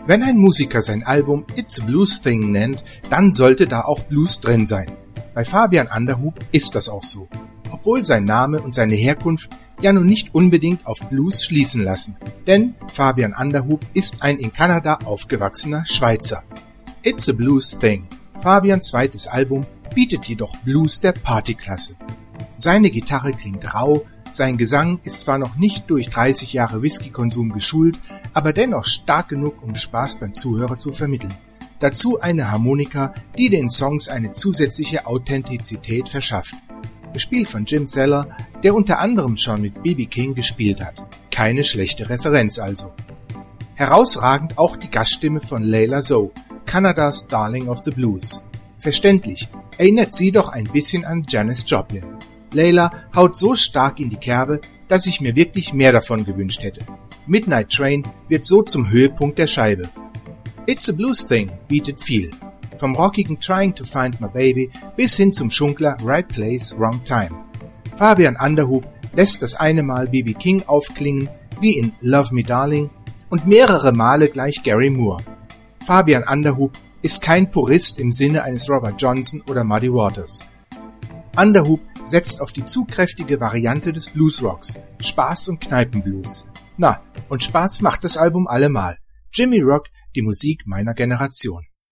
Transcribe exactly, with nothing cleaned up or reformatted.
Wenn ein Musiker sein Album It's a Blues Thing nennt, dann sollte da auch Blues drin sein. Bei Fabian Underhoop ist das auch so, obwohl sein Name und seine Herkunft ja nun nicht unbedingt auf Blues schließen lassen, denn Fabian Underhoop ist ein in Kanada aufgewachsener Schweizer. It's a Blues Thing, Fabians zweites Album, bietet jedoch Blues der Partyklasse. Seine Gitarre klingt rau, sein Gesang ist zwar noch nicht durch dreißig Jahre Whiskykonsum geschult, aber dennoch stark genug, um Spaß beim Zuhörer zu vermitteln. Dazu eine Harmonika, die den Songs eine zusätzliche Authentizität verschafft. Gespielt von Jim Zeller, der unter anderem schon mit B B King gespielt hat. Keine schlechte Referenz also. Herausragend auch die Gaststimme von Layla Zoe, Kanadas Darling of the Blues. Verständlich, erinnert sie doch ein bisschen an Janis Joplin. Layla haut so stark in die Kerbe, dass ich mir wirklich mehr davon gewünscht hätte. Midnight Train wird so zum Höhepunkt der Scheibe. It's a Blues Thing bietet viel. Vom rockigen Trying to Find My Baby bis hin zum Schunkler Right Place, Wrong Time. Fabian Underhoop lässt das eine Mal B B King aufklingen, wie in Love Me Darling, und mehrere Male gleich Gary Moore. Fabian Underhoop ist kein Purist im Sinne eines Robert Johnson oder Muddy Waters. Underhoop setzt auf die zugkräftige Variante des Bluesrocks, Spaß und Kneipenblues. Na, und Spaß macht das Album allemal. Jimmy Rock, die Musik meiner Generation.